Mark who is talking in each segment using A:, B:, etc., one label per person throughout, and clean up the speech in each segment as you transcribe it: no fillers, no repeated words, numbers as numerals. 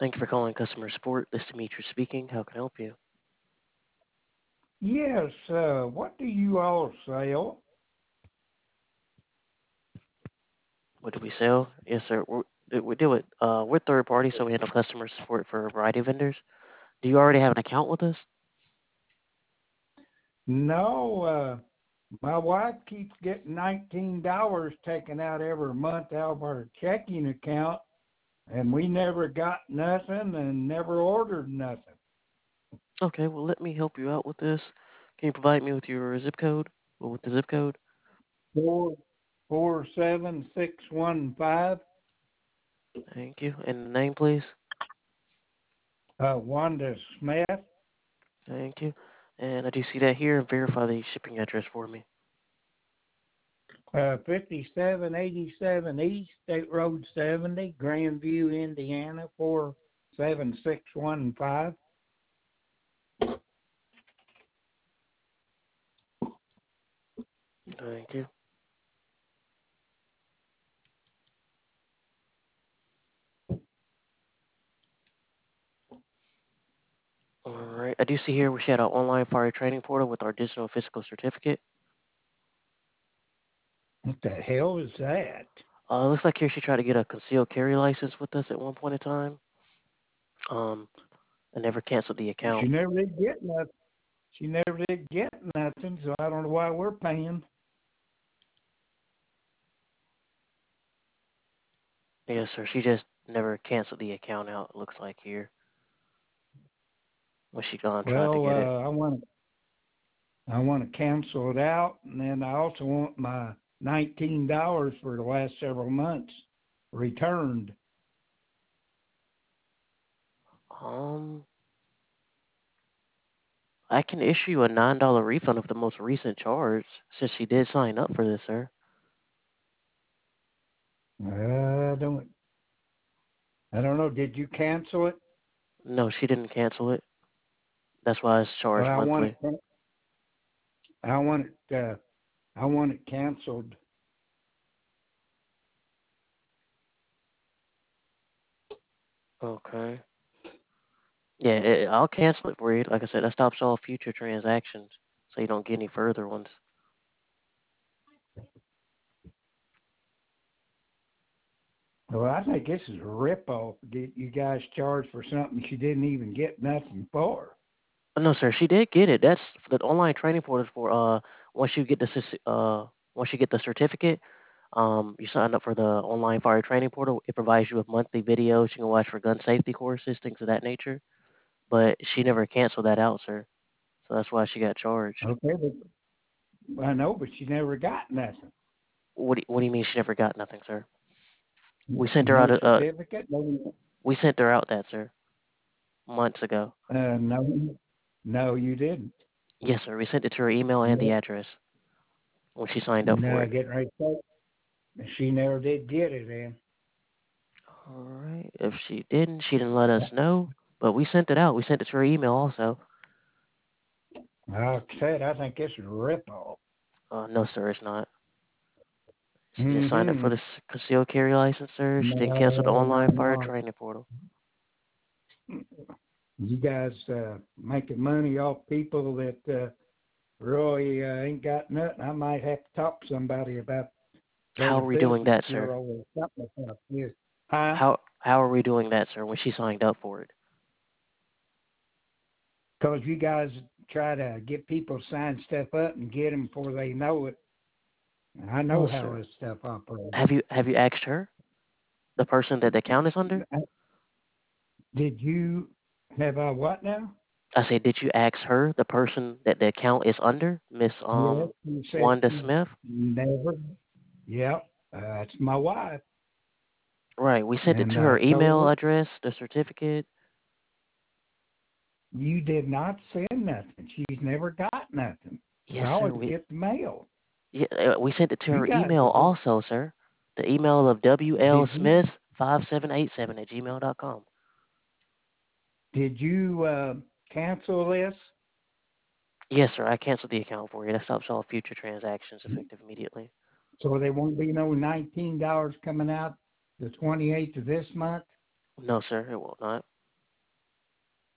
A: Thank you for calling customer support. This is Demetrius speaking. How can I help you?
B: Yes, what do you all sell?
A: What do we sell? Yes, sir. We do it. We're third party, so we handle customer support for a variety of vendors. Do you already have an account with us?
B: No, my wife keeps getting $19 taken out every month out of our checking account, and we never got nothing and never ordered nothing.
A: Okay, well, let me help you out with this. Can you provide me with your zip code? Well, with the zip code?
B: 447615,
A: Thank you. And the name, please?
B: Wanda Smith,
A: Thank you. And I do see that here. Verify the shipping address for me.
B: 5787 East State Road 70, Grandview, Indiana 47615.
A: Thank you. All right. I do see here we had our online fire training portal with our digital physical certificate.
B: What the hell is that?
A: Looks like here she tried to get a concealed carry license with us at one point in time. Um, I never canceled the
B: She
A: account.
B: never did get nothing. She never did get nothing, so I don't know why we're paying.
A: Yes, sir. She just never canceled the account out. It looks like here when she gone tried to
B: Well,
A: get it.
B: I want to cancel it out, and then I also want my $19 for the last several months returned.
A: Um, I can issue you a $9 refund of the most recent charge since she did sign up for this, sir.
B: I don't, I don't know. Did you cancel it?
A: No, she didn't cancel it. That's why it's
B: Well,
A: charged monthly.
B: I want it, I want it canceled.
A: Okay. Yeah, I'll cancel it for you. Like I said, that stops all future transactions, so you don't get any further ones.
B: Well, I think this is a ripoff. Get you guys charged for something she didn't even get nothing for.
A: No, sir, she did get it. That's the online training portal for once you get once you get the certificate, you sign up for the online fire training portal. It provides you with monthly videos you can watch for gun safety courses, things of that nature. But she never canceled that out, sir. So that's why she got charged.
B: Okay, but I know, but she never got nothing.
A: What do you mean she never got nothing, sir? We sent her
B: No
A: out
B: certificate. No,
A: we sent her out that, sir, months ago.
B: no, no, you didn't.
A: Yes, sir. We sent it to her email and the
B: No,
A: address when she signed up for
B: no,
A: it.
B: getting right to say, she never did get it in.
A: All right. If she didn't let us know. But we sent it out. We sent it to her email also.
B: Like I said, I think this is a ripoff.
A: No, sir, it's not. She just signed up for
B: Mm-hmm.
A: the concealed carry license, sir. She didn't cancel the
B: No,
A: online
B: no,
A: fire
B: no.
A: training portal.
B: You guys making money off people that really ain't got nothing. I might have to talk to somebody about
A: How
B: Better
A: are we doing
B: Business
A: that, sir?
B: Bureau or something like this. Huh?
A: How are we doing that, sir? When she signed up for it?
B: Because you guys try to get people to sign stuff up and get them before they know it. I know
A: No,
B: how
A: sir.
B: this stuff operates.
A: Have you asked her, the person that the account is under?
B: Did you have a what now?
A: I said, did you ask her, the person that the account is under, Miss
B: Yes, you said
A: Wanda
B: she
A: Smith?
B: never. Yep, that's my wife.
A: Right. We sent it
B: And
A: to
B: I
A: her
B: told
A: email
B: her,
A: address, the certificate.
B: you did not send nothing. She's never got nothing. She
A: Yes, sir.
B: always gets mail.
A: We sent it to
B: You
A: her
B: guys
A: email
B: are just,
A: also, sir. The email of
B: did you
A: WLSmith5787 at gmail.com.
B: did you cancel this?
A: Yes, sir. I canceled the account for you. That stops all future transactions effective immediately.
B: So there won't be no $19 coming out the 28th of this month?
A: No, sir. It will not.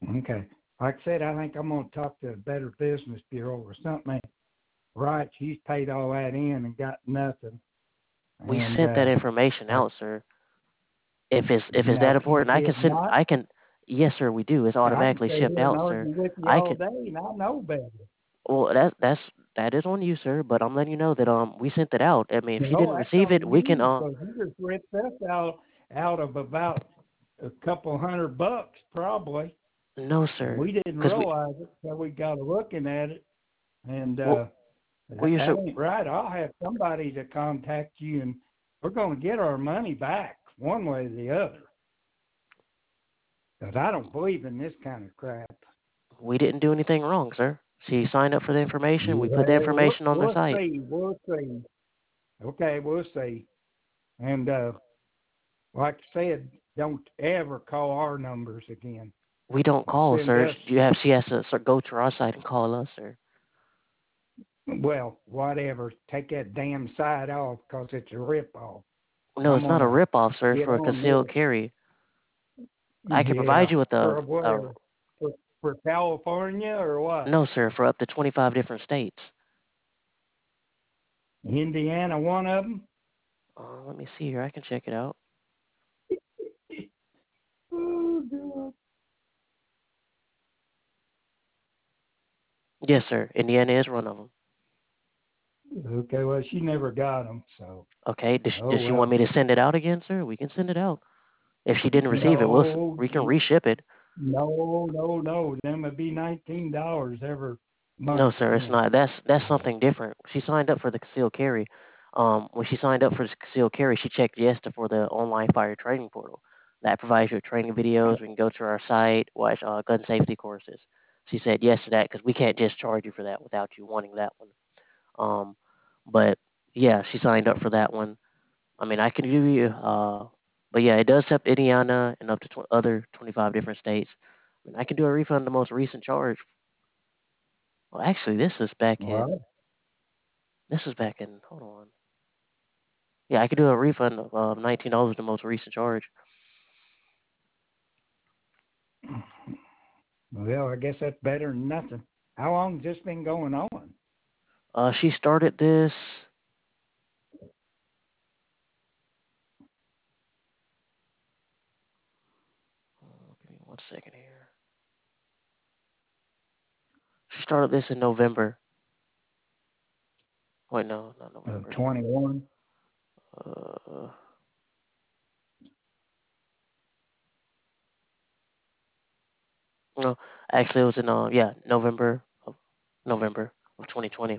B: Okay. Like I said, I think I'm going to talk to the Better Business Bureau or something. Ain't right, she's paid all that in and got nothing.
A: We
B: And
A: sent that information
B: I,
A: out, sir. If it's that
B: no, you
A: important, I can
B: did
A: send.
B: not.
A: I can. Yes, sir. We do. It's
B: I can
A: automatically
B: stay
A: shipped
B: here and
A: out, sir.
B: argue with you
A: I
B: all
A: can.
B: day, and I know better.
A: Well, that is on you, sir. But I'm letting you know that we sent it out. I mean, if you
B: No,
A: didn't
B: that's
A: receive it,
B: on
A: we can
B: you because you just ripped us out of about a couple $100 probably,
A: no,
B: and
A: sir.
B: we didn't
A: Because we
B: realize it until we got looking at it. And
A: well,
B: that,
A: you
B: that
A: sir.
B: ain't right. I'll have somebody to contact you, and we're going to get our money back one way or the other. Because I don't believe in this kind of crap.
A: We didn't do anything wrong, sir. She signed up for the information. We put the
B: Well,
A: information on their
B: we'll
A: site.
B: see. We'll see. Okay, we'll see. And like I said, don't ever call our numbers again.
A: We don't call,
B: Send
A: sir.
B: us,
A: She has to go to our site and call us, sir.
B: well, whatever. Take that damn side off because it's a ripoff.
A: No,
B: I'm
A: it's not a
B: gonna
A: rip-off, sir.
B: get
A: For a
B: on
A: concealed
B: this.
A: carry, I can
B: Yeah,
A: provide you with
B: for
A: a
B: where? For California or what?
A: no, sir, for up to 25 different states.
B: Indiana, one of them.
A: Let me see here. I can check it out.
B: Oh, God.
A: Yes, sir. Indiana is one of them.
B: Okay, well, she never got them, so
A: Okay.
B: oh
A: Does she want
B: well.
A: me to send it out again, sir? We can send it out. If she didn't receive it,
B: No,
A: we can reship it.
B: no. Them would be $19 every
A: No,
B: month
A: sir, it's
B: then.
A: not. That's something different. She signed up for the concealed carry. When she signed up for the concealed carry, she checked yes to for the online fire training portal. That provides you with training videos. We can go to our site, watch gun safety courses. She said yes to that because we can't just charge you for that without you wanting that one. Um, but yeah, she signed up for that one. I mean, I can give you, but yeah, it does help Indiana and up to other 25 different states. I mean, I can do a refund of the most recent charge. Well, actually,
B: Well,
A: this is back in, hold on. Yeah, I could do a refund of $19, the most recent charge.
B: well, I guess that's better than nothing. How long has this been going on?
A: She started this. Give me 1 second here. She started this in November. Wait, no, not
B: Of
A: November.
B: 21?
A: Uh, no, actually, it was in yeah, November of 2020.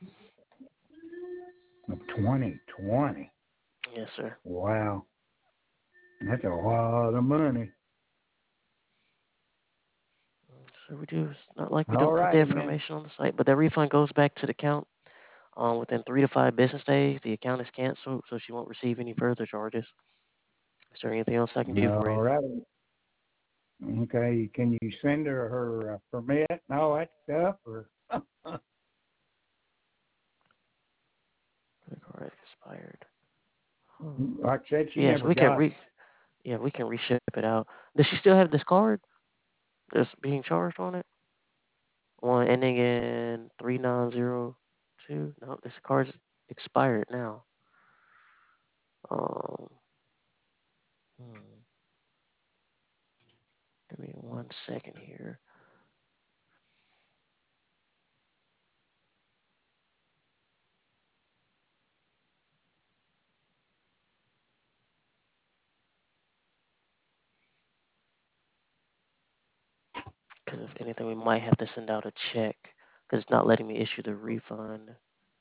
B: Of 2020.
A: Yes, sir.
B: Wow. That's a lot of money.
A: So we do. It's not like we
B: All
A: don't put the
B: righty, man.
A: information on the site, but the refund goes back to the account within 3 to 5 business days. The account is canceled, so she won't receive any further charges. Is there anything else I can do for you?
B: All right. Okay. Can you send her permit and all that stuff? Or
A: Credit card expired. Huh.
B: like I said, she
A: Yes,
B: never
A: we can
B: got it.
A: yeah, we can reship it out. Does she still have this card that's being charged on it? One ending in 3902. No, this card's expired now. Um, hmm, give me 1 second here. Because if anything, we might have to send out a check because it's not letting me issue the refund.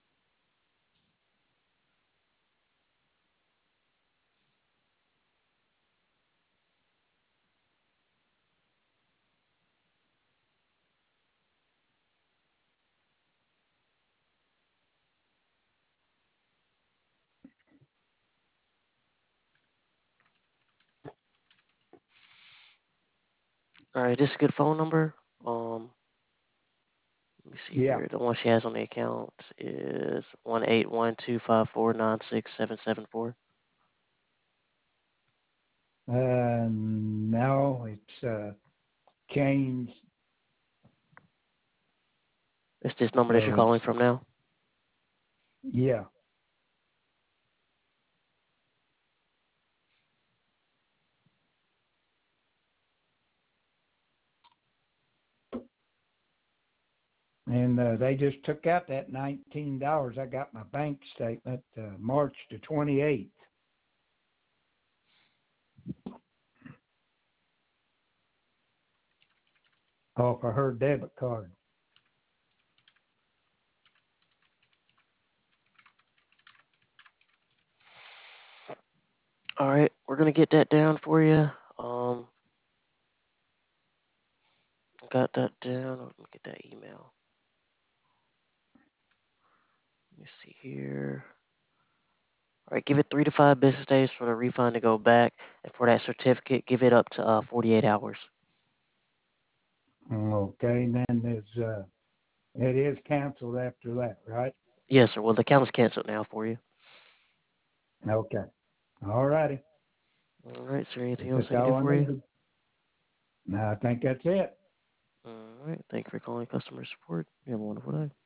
A: All right, this is a good phone number. Let me see
B: Yeah.
A: here. The one she has on the account is 18125496774.
B: No, it's changed.
A: It's this number that you're
B: So it's,
A: calling from now.
B: yeah. And they just took out that $19. I got my bank statement March the 28th. Off of her debit card.
A: All right, we're gonna get that down for you. Got that down. Let me get that email. Let me see here. All right, give it 3 to 5 business days for the refund to go back, and for that certificate, give it up to 48 hours.
B: Okay, and then it is canceled after that, right?
A: Yes, sir. Well, the account is canceled now for you.
B: Okay. All righty.
A: All right, sir. Anything
B: Is
A: else
B: that
A: I can do
B: all I
A: for you?
B: needed? No, I think that's it.
A: All right. Thank you for calling customer support. You have a wonderful day.